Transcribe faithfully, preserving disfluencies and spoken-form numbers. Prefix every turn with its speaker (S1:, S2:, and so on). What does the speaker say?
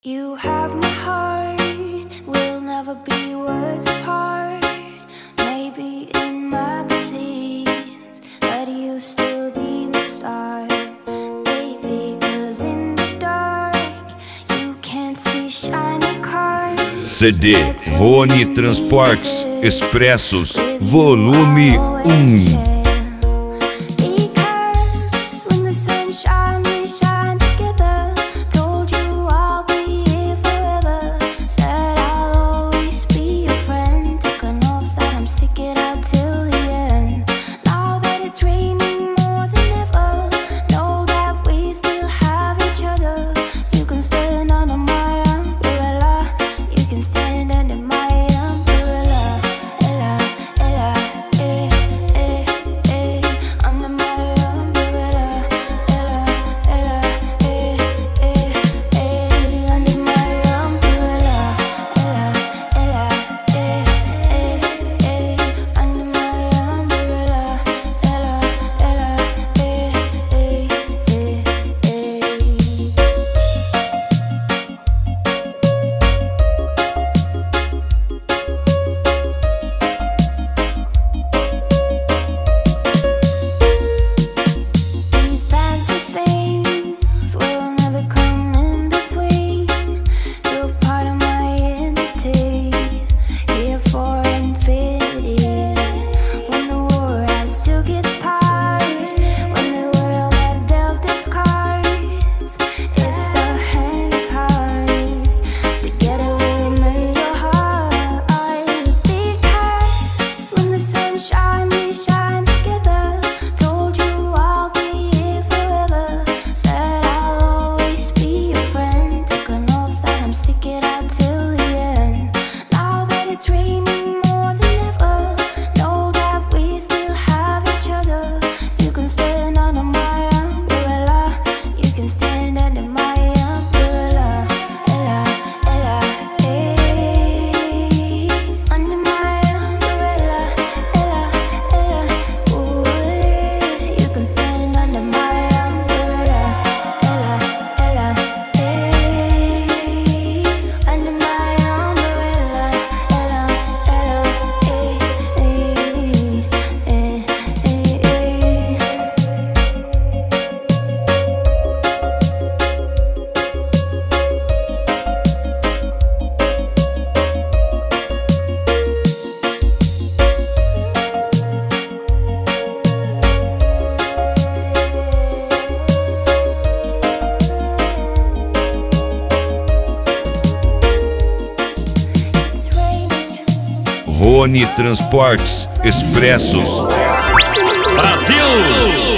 S1: You have my heart, we'll never be worlds apart. Maybe in magazines, but you still be my star, baby. Cause in the dark, you can't see shiny cars.
S2: C D Rony Transportes Expressos Volume um. Rony Transportes Expressos
S3: Brasil!